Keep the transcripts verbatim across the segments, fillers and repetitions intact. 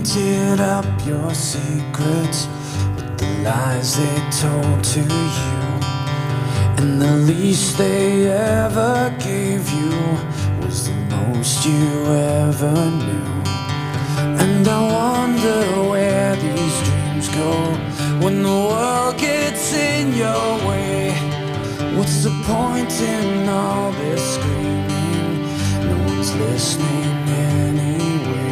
painted up your secrets with the lies they told to you, and the least they ever gave you was the most you ever knew. And I wonder where these dreams go when the world gets in your way. What's the point in all this screaming? No one's listening anyway.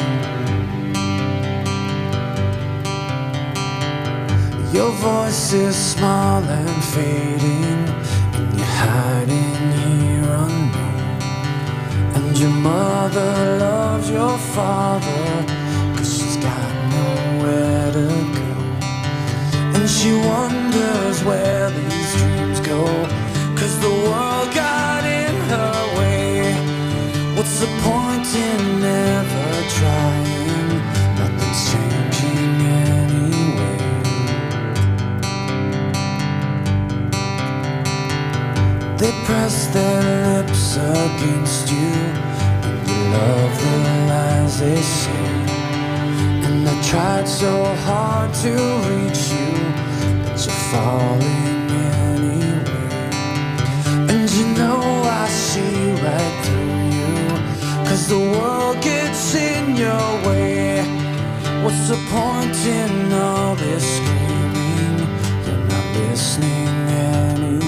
Your voice is small and fading, and you're hiding here unknown. And your mother loves your father, 'cause she's got nowhere to go. And she wonders where these dreams go, 'cause the world got in her way. What's the point in never trying? Nothing's changing anyway. They press their lips against you, and you love the lies they say. And I tried so hard to reach you, but you're falling anyway. And you know I see right through you, 'cause the world gets in your way. What's the point in all this screaming? You're not listening anyway.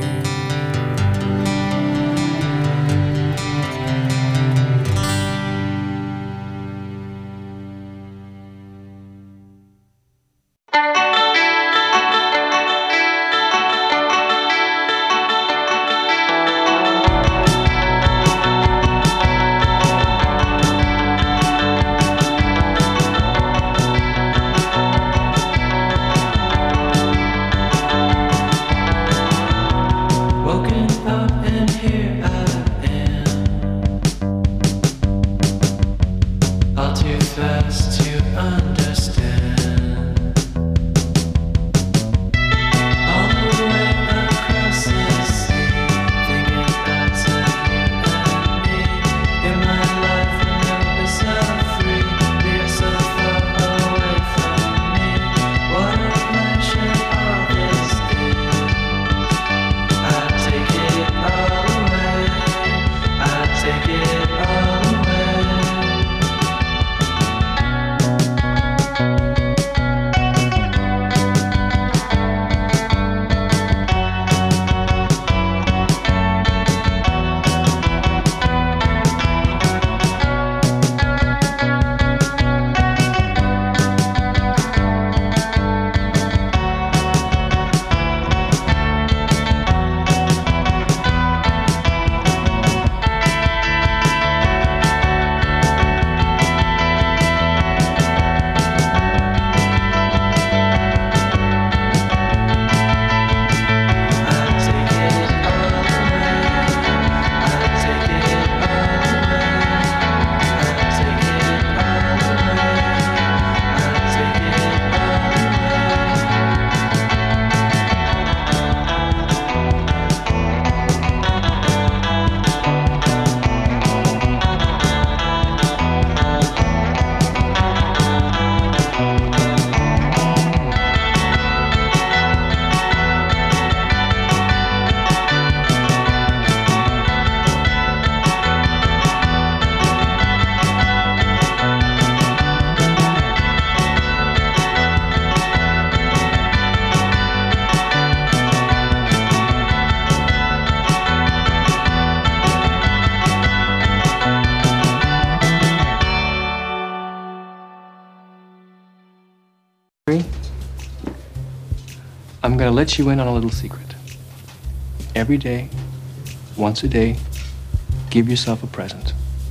I'm gonna let you in on a little secret. Every day, once a day, give yourself a present.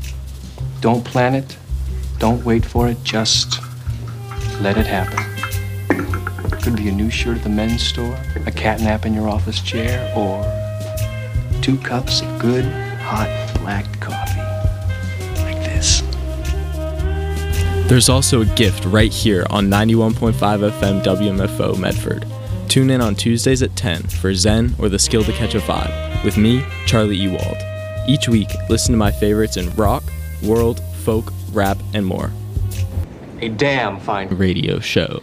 Don't plan it, don't wait for it, just let it happen. Could be a new shirt at the men's store, a cat nap in your office chair, or two cups of good, hot, black coffee. Like this. There's also a gift right here on ninety-one point five F M W M F O Medford. Tune in on Tuesdays at ten for Zen or the Skill to Catch a Vibe with me, Charlie Ewald. Each week, listen to my favorites in rock, world, folk, rap, and more. a damn fine radio show.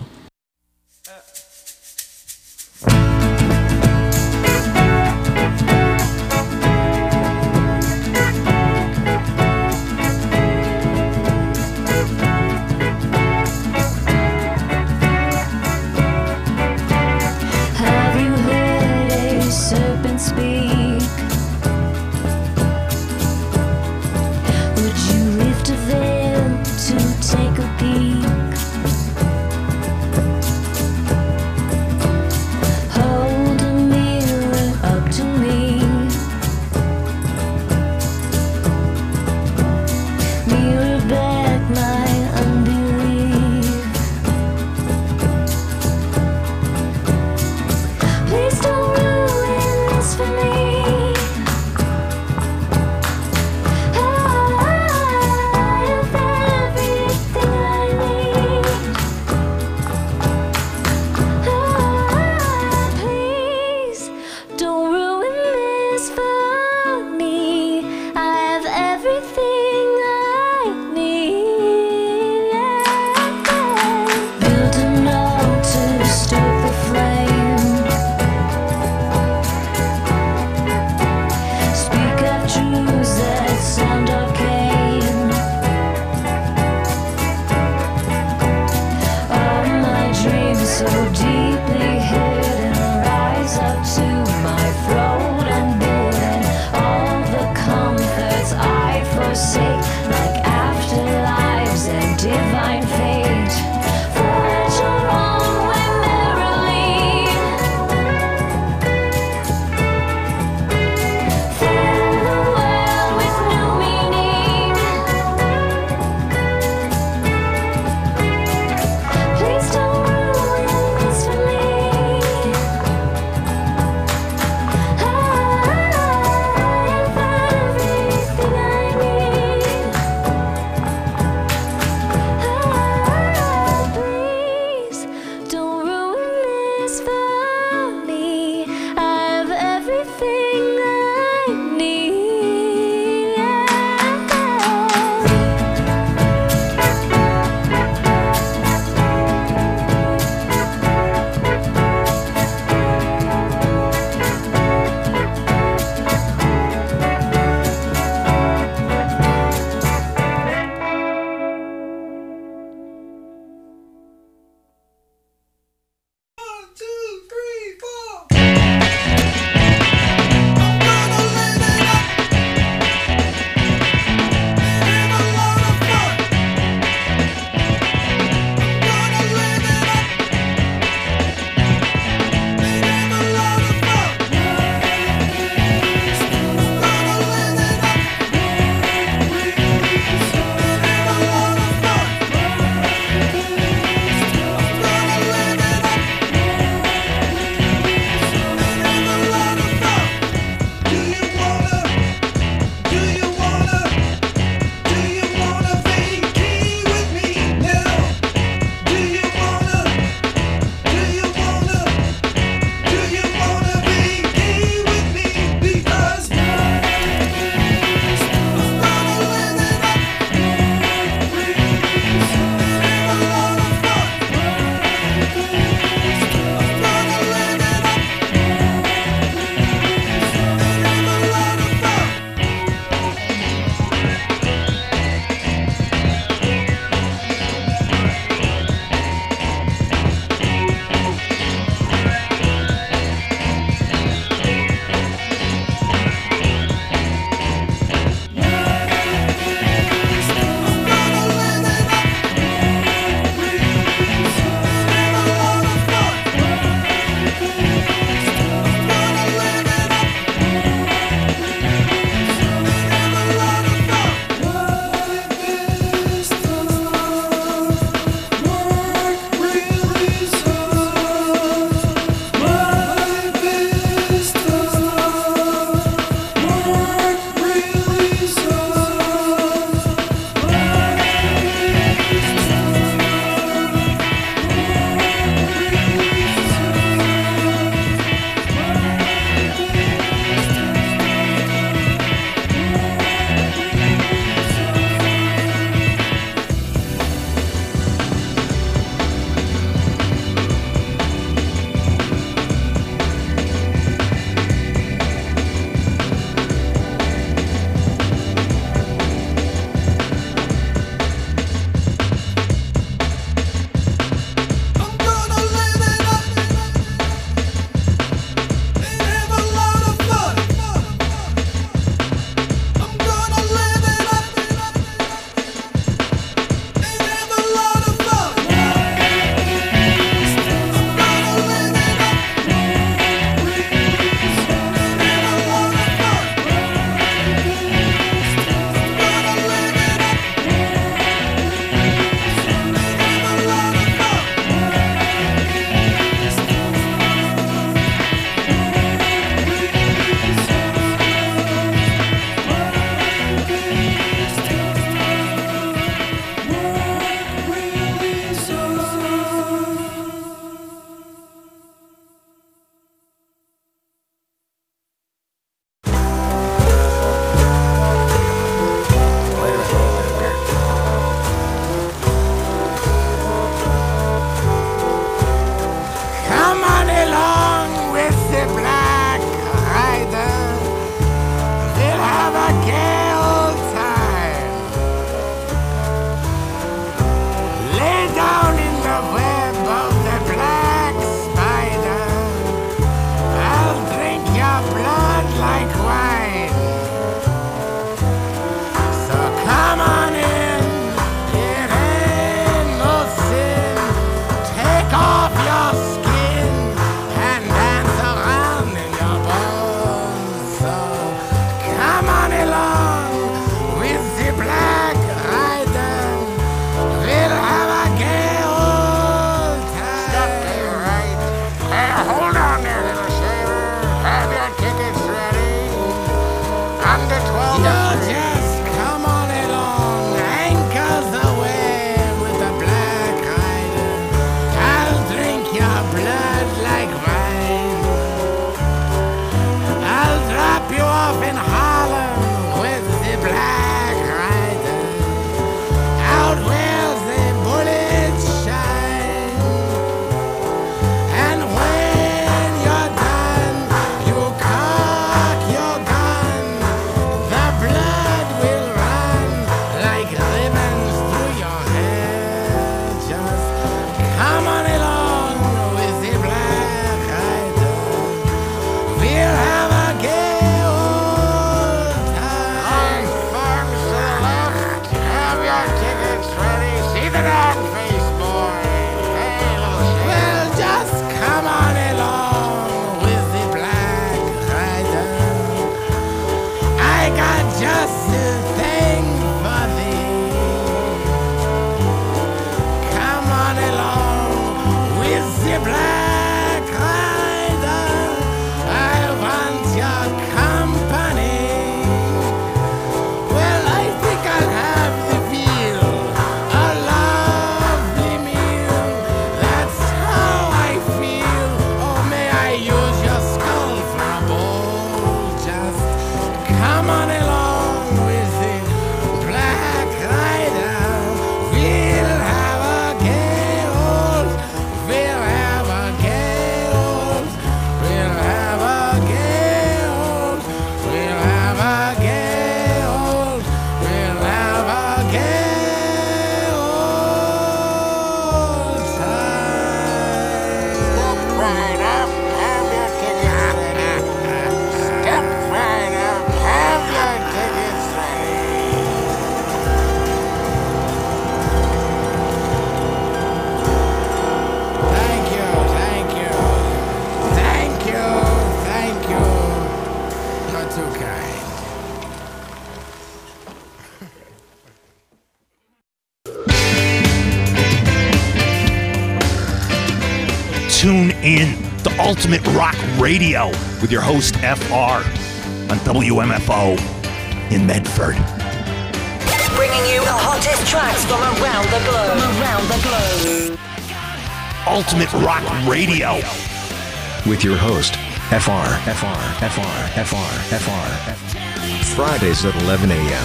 in the Ultimate Rock Radio with your host, F R, on W M F O in Medford. Bringing you the hottest tracks from around the globe. From around the globe. Ultimate Rock Radio with your host, F R, F R, F R, F R, F R, F R. Fridays at eleven a.m.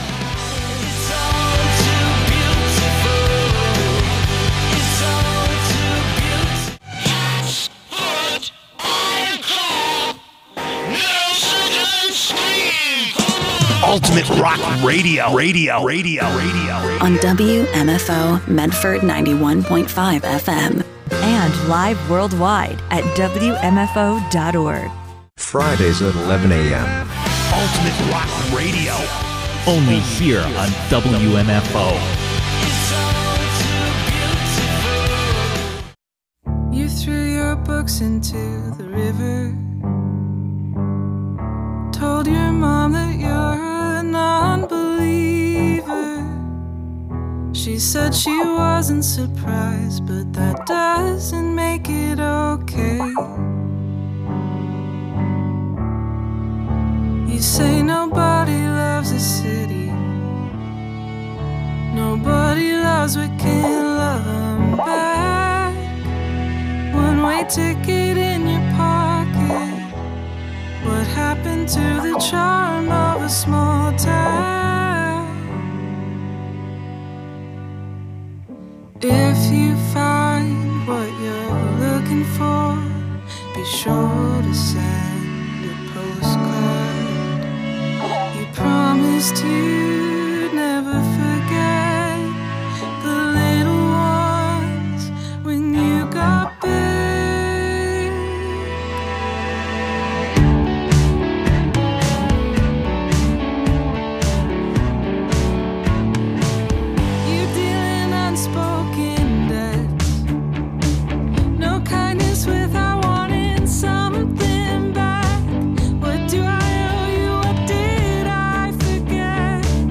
Ultimate Rock Radio, Radio, Radio, Radio. On W M F O Medford ninety-one point five F M. And live worldwide at W M F O dot org. Fridays at eleven a.m. Ultimate Rock Radio. Only here on W M F O. You threw your books into the river. Told your mom that you're a non-believer. She said she wasn't surprised, but that doesn't make it okay. You say nobody loves a city, nobody loves what can't love them back. One-way ticket in your pocket. What happened to the charm of a small town? If you find what you're looking for, be sure to send a postcard. You promised you'd never forget the little ones when you got big. Something back. What do I owe you? What did I forget?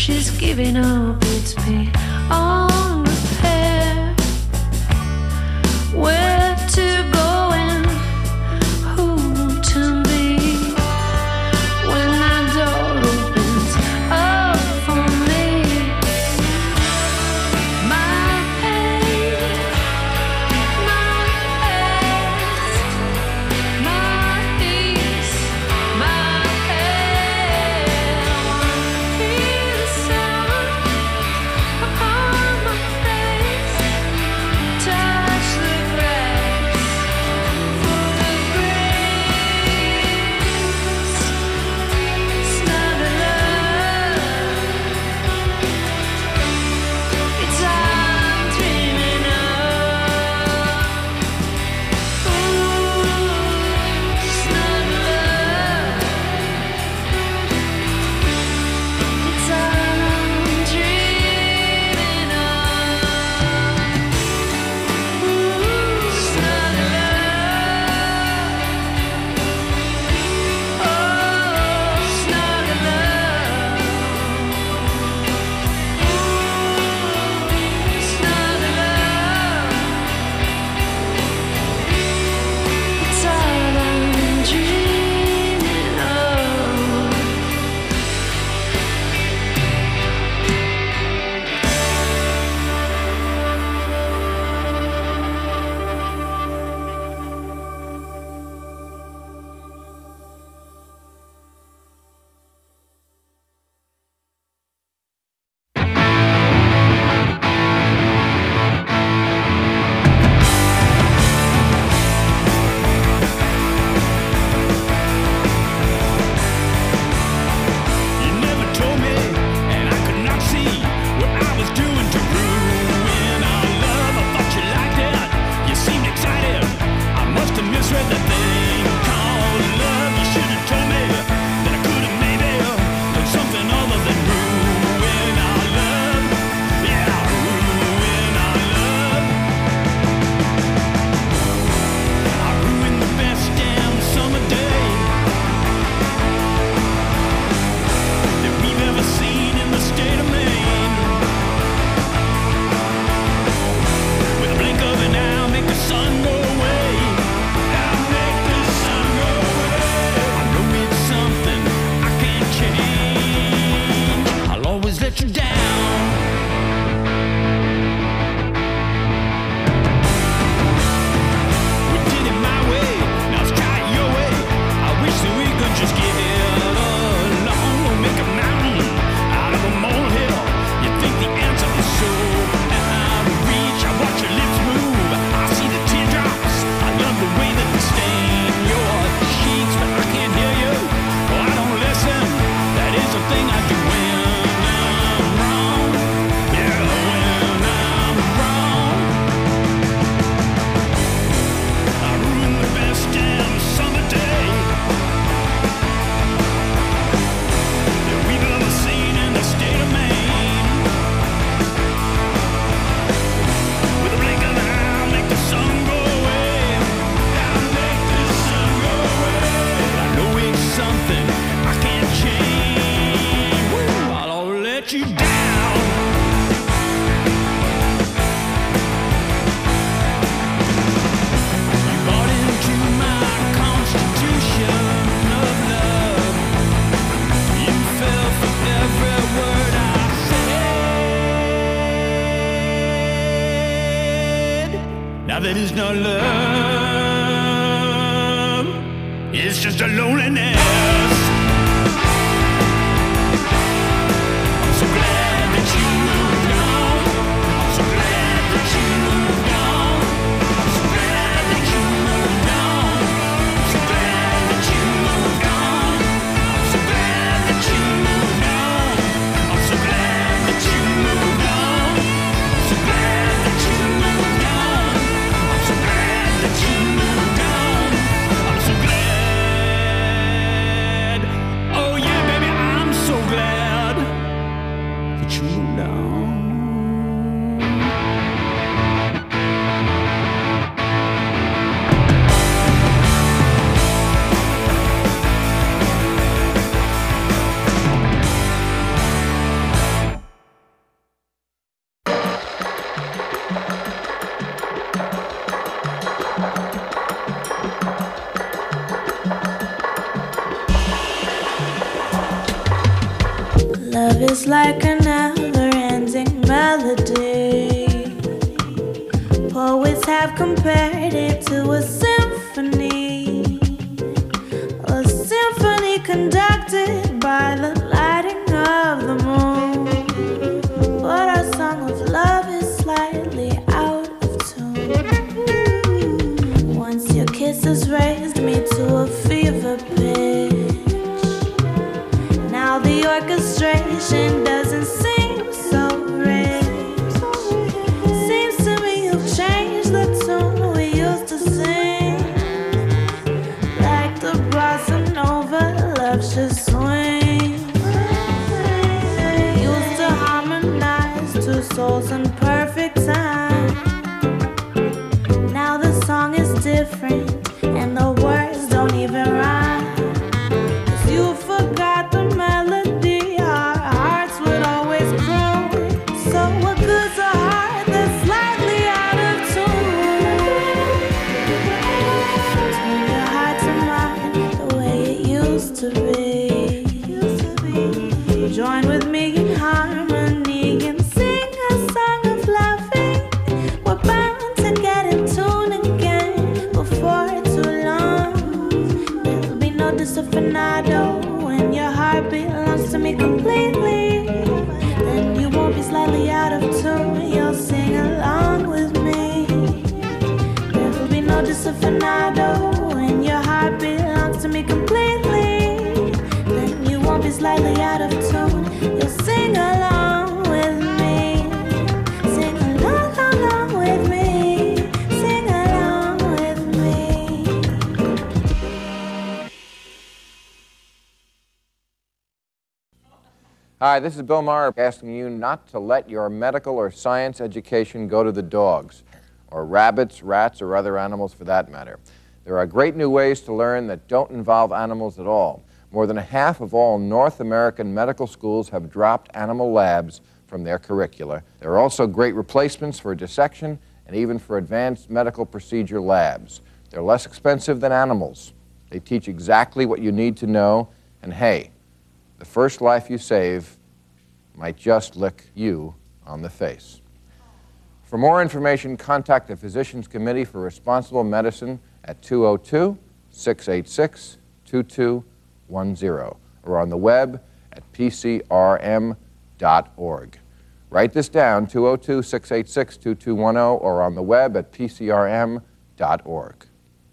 she's giving up, it's beyond repair. Where to go and who to be when that door opens up for me. My pain, my past, my peace, my pain. Feel the sun upon my face, touch the grass for the breeze. Snuggle up, it's I'm dreaming of. Ooh, snuggle up, it's I'm dreaming of. Ooh, snuggle up, oh, snuggle up, ooh, snuggle up, it's all I'm dreaming of. You never told me, and I could not see what I was doing to ruin our love. I thought you liked it, you seemed excited. I must have misread the thing called love. You should have told me that I could have maybe done something other than ruin our love. Yeah, ruin our love. I ruined the best damn summer day that we've ever seen in the state of Maine. With a blink of an eye, I'll make the sun go away. I'll make the sun go away. I know it's something I can't change. I'll always let you down. We did it my way, now let's try it your way. I wish that we could just get along. We'll make a mountain out of a molehill. You think the answer is so out of reach? I watch your lips move, I see the teardrops. I love the way that they stain your cheeks, but I can't hear you. Oh, I don't listen. That is the thing I do when I'm wrong. Yeah, when I'm wrong. I ruined the best damn summer day that we've ever seen in the state of Maine. With a blink of an eye, I'll make the sun go away. I'll make the sun go away. I know it's something I can't change. Woo, I'll let you down. You bought into my constitution of love. You fell for every word I said. Now that is not love, it's just a loneliness. I'm so glad that you moved on. I'm so glad that you moved on. I'm so glad that you moved on. I'm so glad that you moved on. I'm so glad that you moved on. I'm so glad that you moved on. I'm so glad that you moved on. I'm so glad that Love is like a never-ending melody. Poets have compared it to a symphony, a symphony conducted by the lighting of the moon. But our song of love is slightly out of tune. Once your kisses raised me to a fever pitch. Now the orchestration doesn't seem so rich. Seems to me you've changed the tune we used to sing. Like the blossom over love should swing. Used to harmonize two souls in perfect time. Now the song is different and the words don't even rhyme. 'Cause you forgot the melody our hearts would always croon. So what good's a heart that's slightly out of tune? Turn your heart to mine the way it used to be. Join with me in harmony and sing a song of loving. We're bound to get in tune again before too long. There'll be no disafinado when your heart belongs to me completely. Then you won't be slightly out of tune. You'll sing along with me. There'll be no disafinado when your heart belongs to me completely. Then you won't be slightly out of tune. You'll sing along with me. Sing along, along with me. Sing along with me. Hi, this is Bill Maher asking you not to let your medical or science education go to the dogs, or rabbits, rats, or other animals for that matter. There are great new ways to learn that don't involve animals at all. More than half of all North American medical schools have dropped animal labs from their curricula. There are also great replacements for dissection and even for advanced medical procedure labs. They're less expensive than animals. They teach exactly what you need to know, and hey, the first life you save might just lick you on the face. For more information, contact the Physicians Committee for Responsible Medicine at two oh two, six eight six, two two one zero or on the web at p c r m dot org. Write this down, two oh two, six eight six, two two one zero or on the web at p c r m dot org.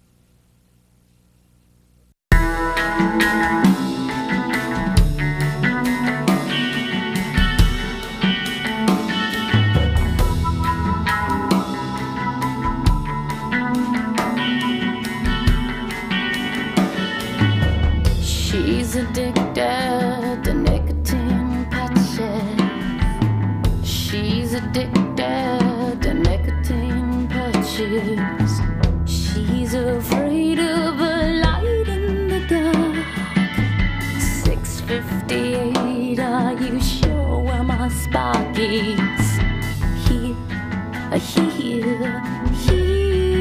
She's addicted to nicotine patches. She's addicted to nicotine patches. She's afraid of a light in the dark. six fifty-eight, are you sure where my spark is? Here, here, here.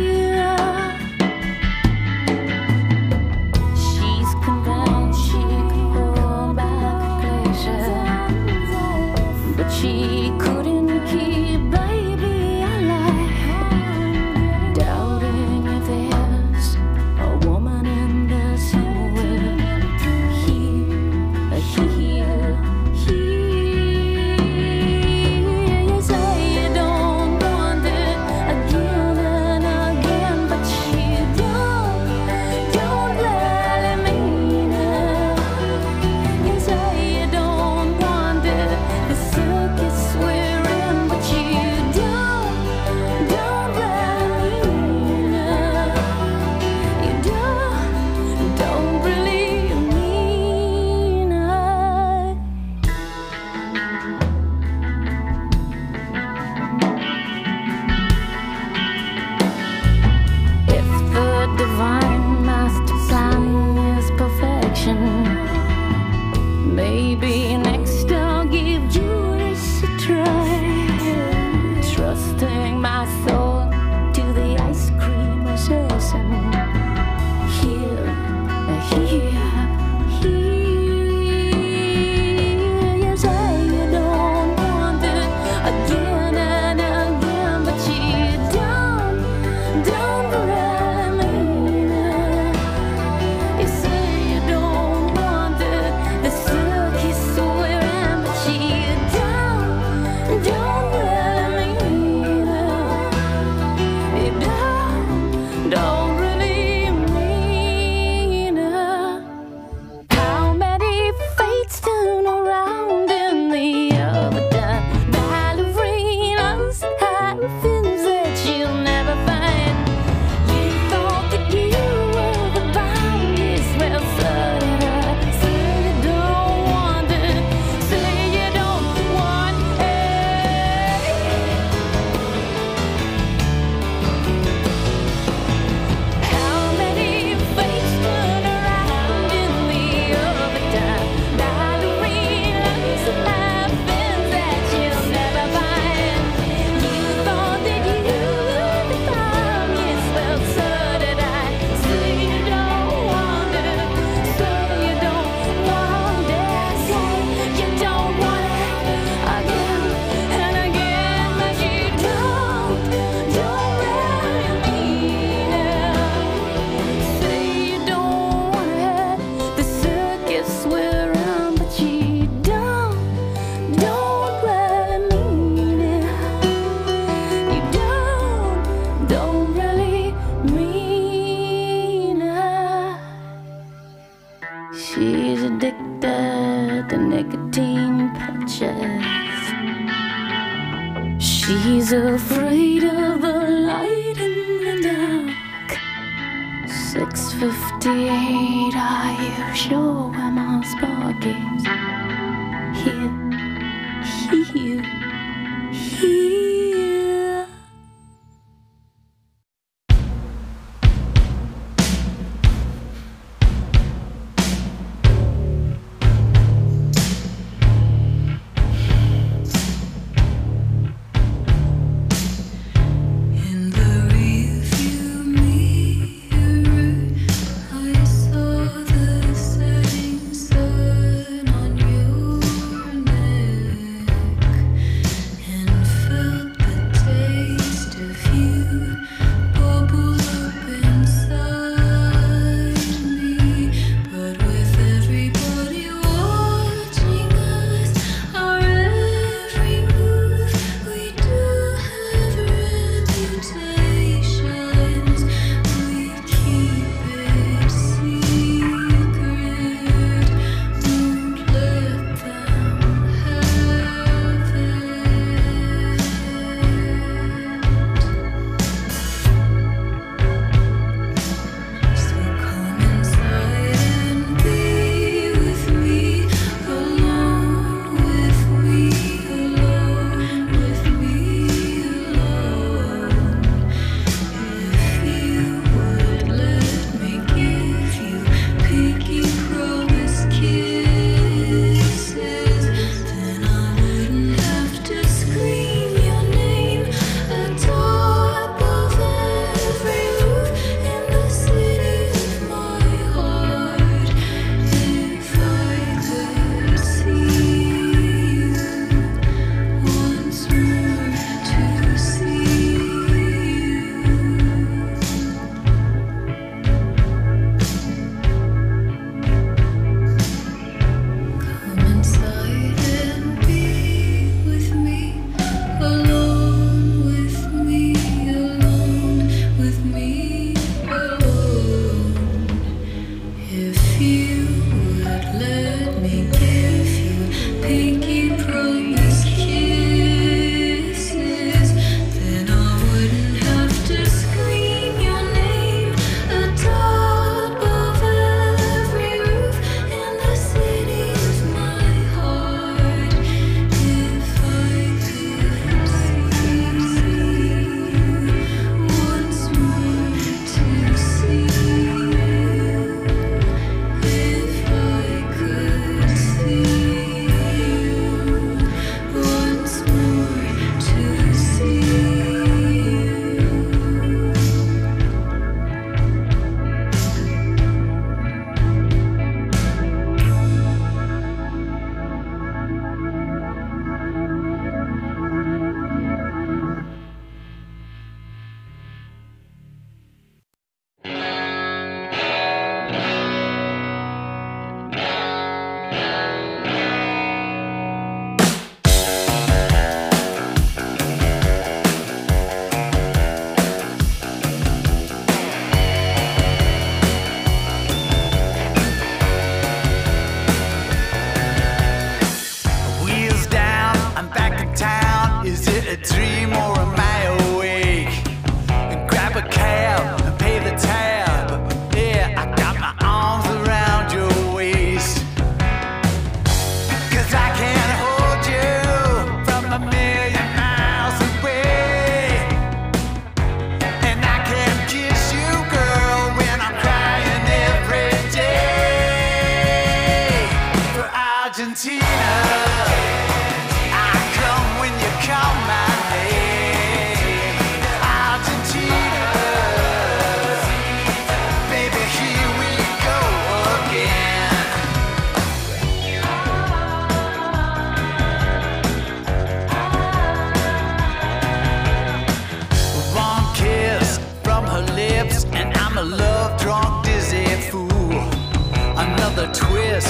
She couldn't keep baby alive, doubting if there's a woman in there somewhere. Here, here, here. You say you don't want it again and again, but you don't, don't really mean it. You say you don't want it. We're in, but you don't, don't really mean it. You don't, don't really mean it. If the divine master plan is perfection, maybe next I'll give Judas a try, trusting my soul to the ice cream assassin. Here, here, here. Yes, I the nicotine patches. She's afraid of the light in the dark. six fifty-eight, are you sure where my spark is? Here, here, here.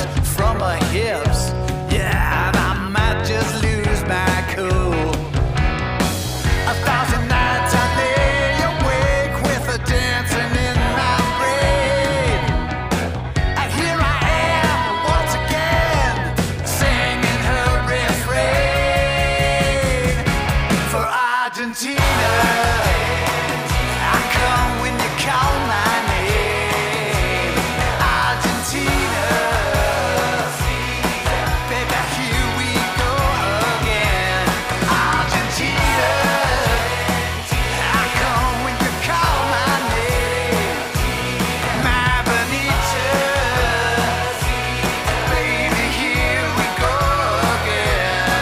from her hips. Yeah, and I might just lose my cool. Argentina, I come when you call my name. Argentina, baby, here we go again. Argentina, I come when you call my name. My bonita, baby, here we go again.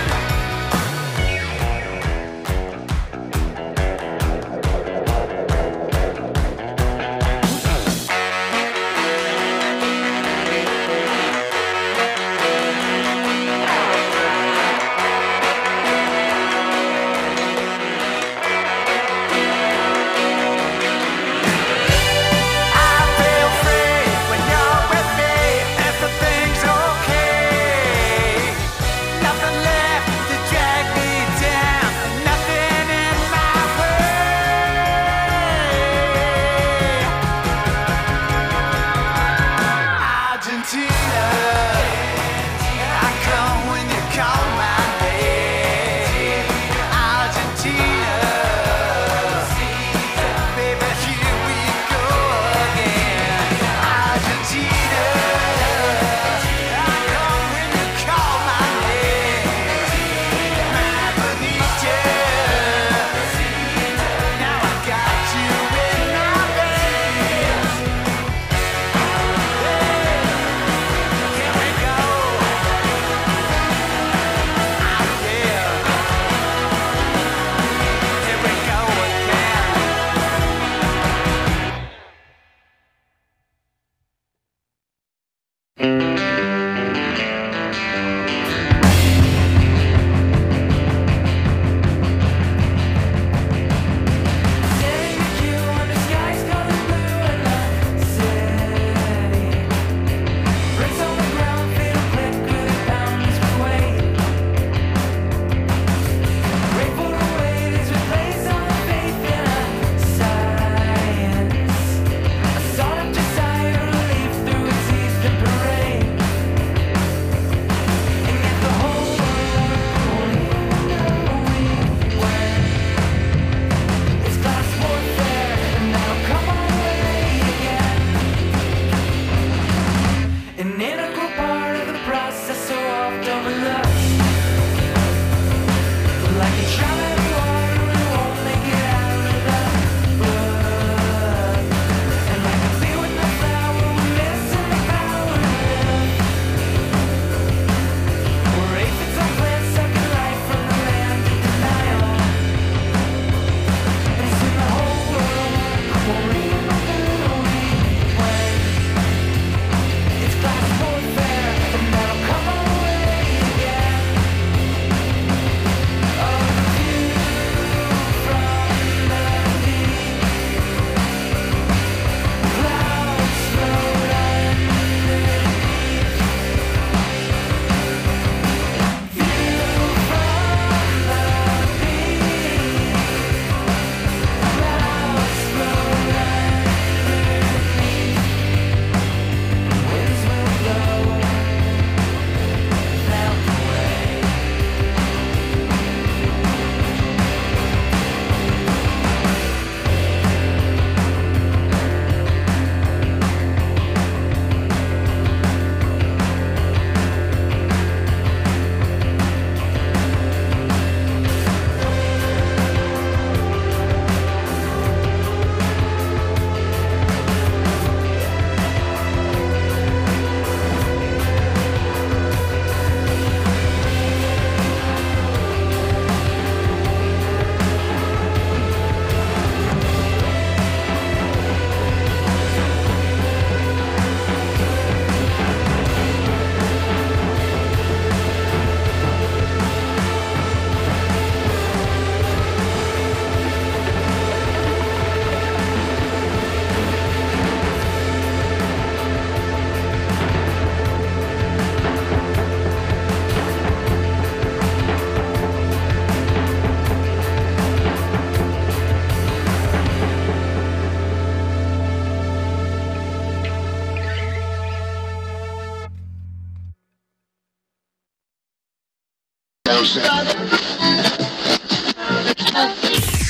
Down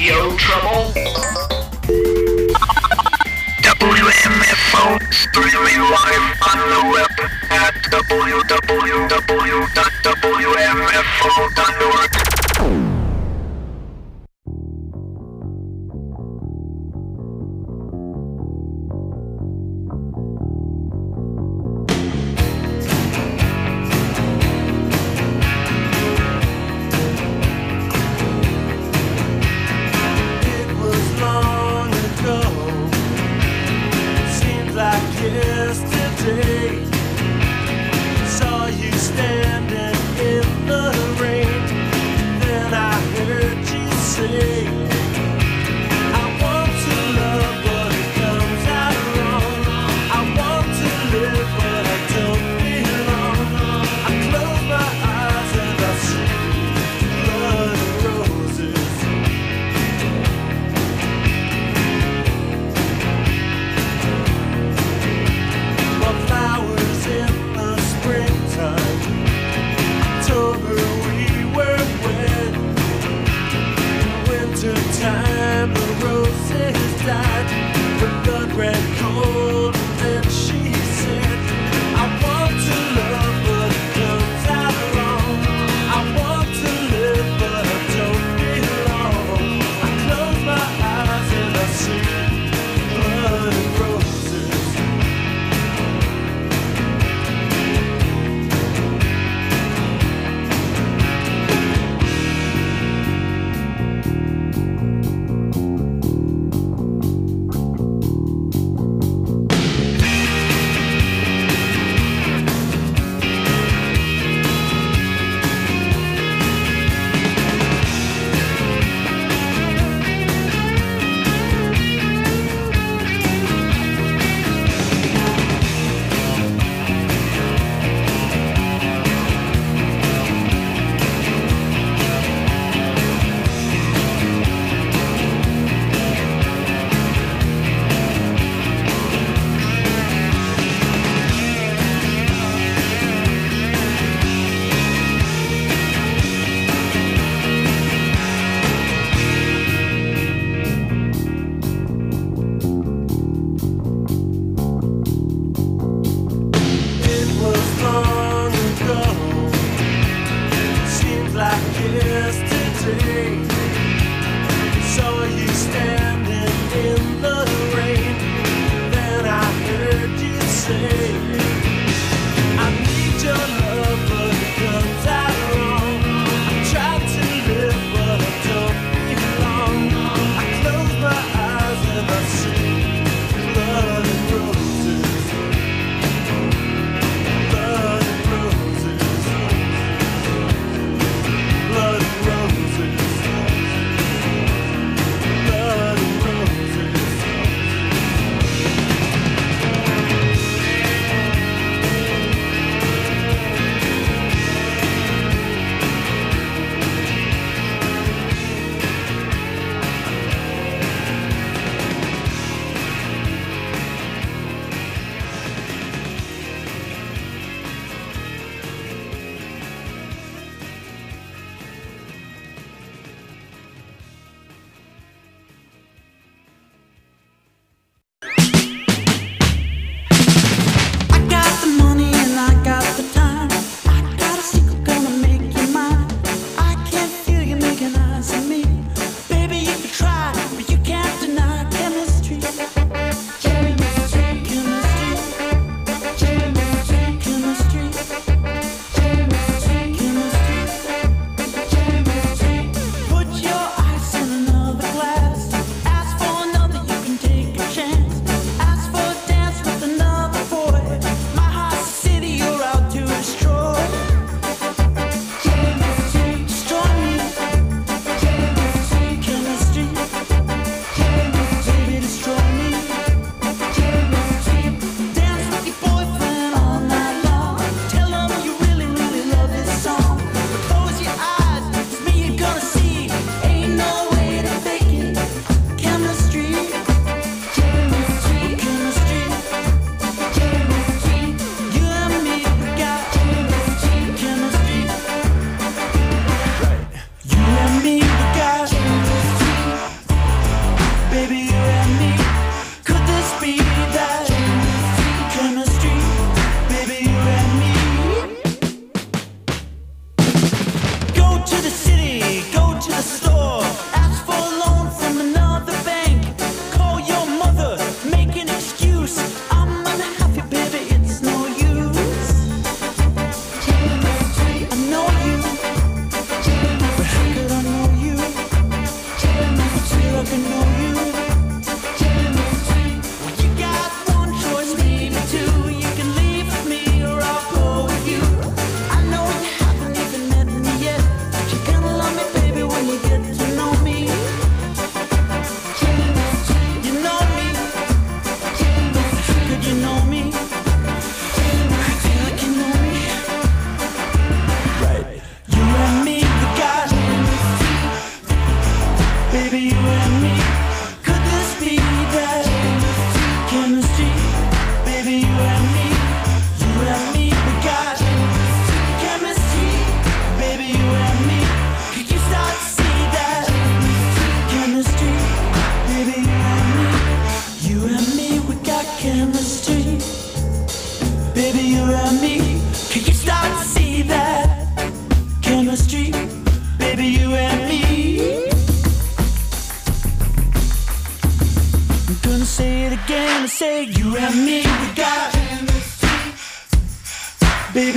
radio trouble? W M F O streaming live on the web at w w w dot w m f o dot org. Saw you standing in the rain. Then I heard you say, I want to love but it comes out wrong. I want to live but I don't belong. I close my eyes and I see blood and roses. But flowers in the springtime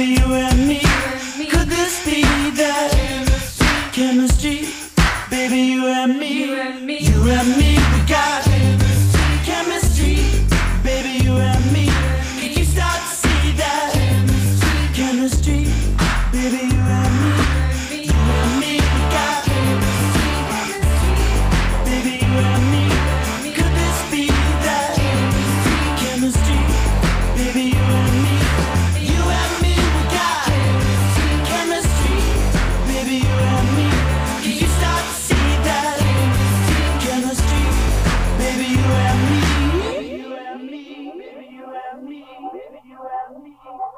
you and me. Could this be that chemistry? Baby, you and me, you and me, you and me, we got chemistry. Baby, you and me, can you start to see that chemistry? Baby, you and me, you and me, we got baby, you and me. Could this be that chemistry? Baby, you and me, you and me, we got chemistry. Baby, you and me, can you start to see that chemistry? Baby, you and me, you and me, baby, you and me, baby, you and me.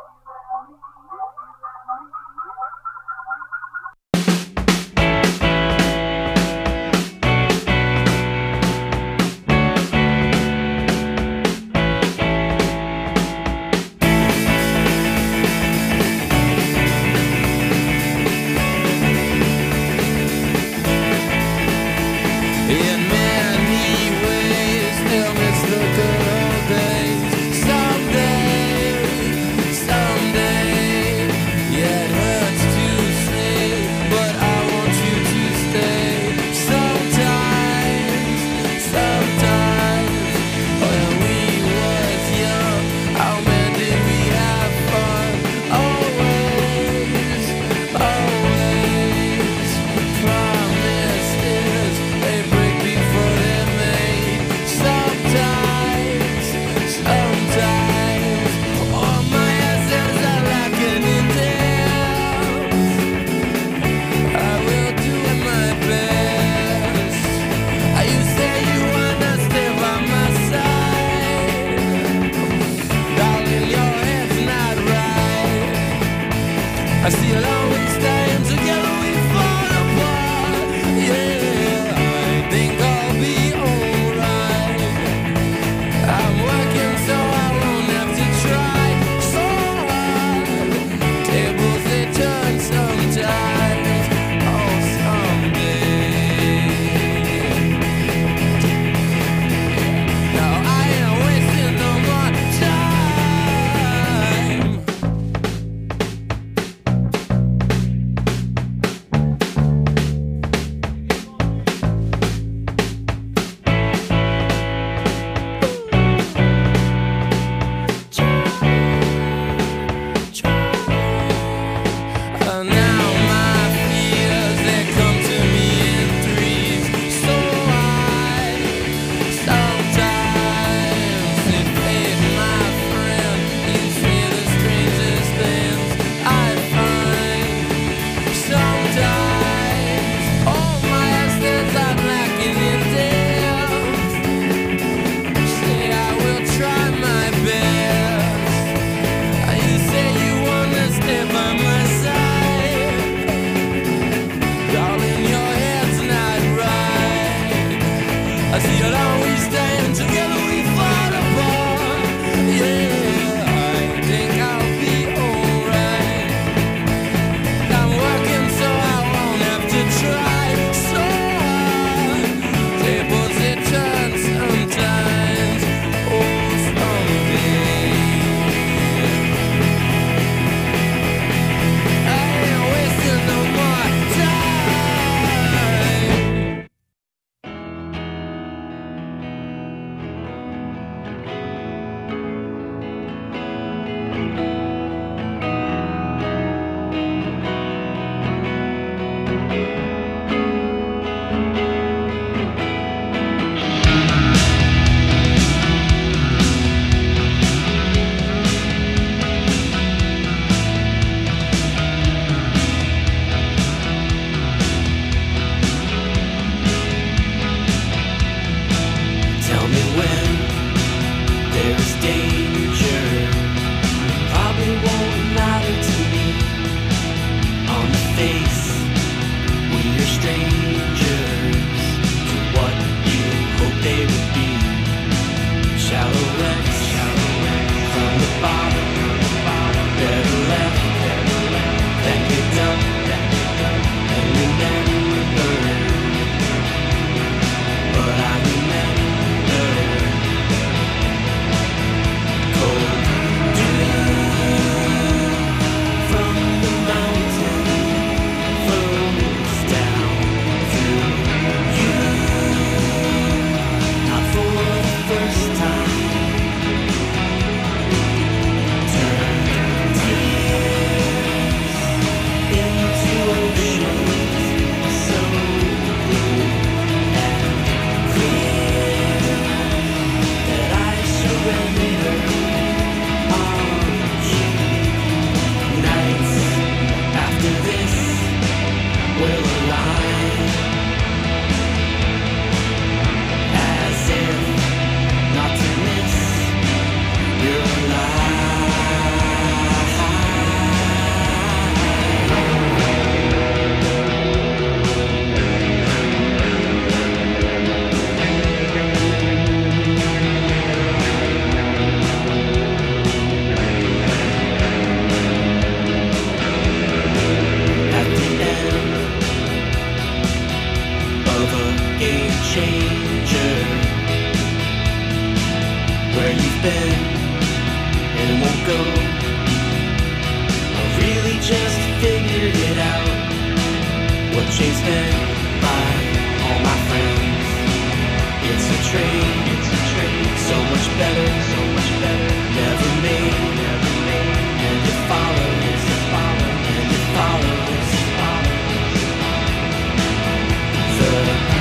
In many ways, still miss the good old days. Someday, someday, yeah, it hurts to say, but I want you to stay. Sometimes, sometimes, when we was young, how man did we have fun? Always, always, promises they break before they're made. Sometimes, sometimes, all my assets are lacking in depth. I will do my best. You say you wanna stay by my side, darling, your head's not right. I see long time together we fall apart. Yeah, I think I'll be alright. I'm working so I won't have to try so hard. Tables they turn sometimes. Oh, someday. Now I ain't wasting no more time. figured it out. What changed meant by all my friends. It's a train, it's a train, so much better, so much better. Never made, never made, and it follows, it follows, and it follows, it follows. The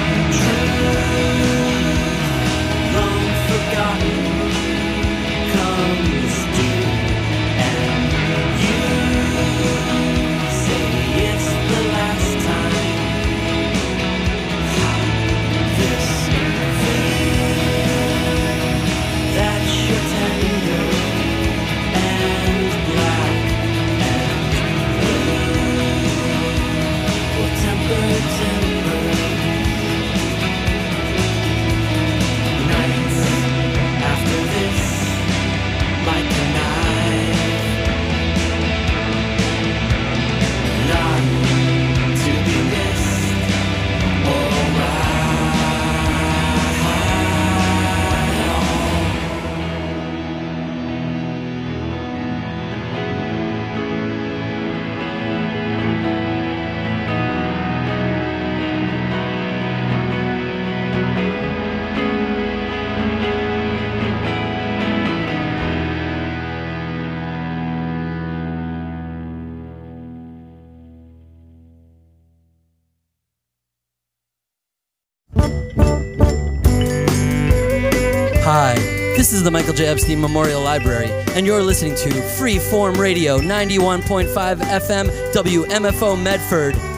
truth, long forgotten, comes due, and you say it's the last time. This that you're tender and black and blue will temper, temper nights after this like a knife, not to be missed or Hi, this is the Michael J. Epstein Memorial Library, and you're listening to Freeform Radio ninety-one point five F M W M F O Medford.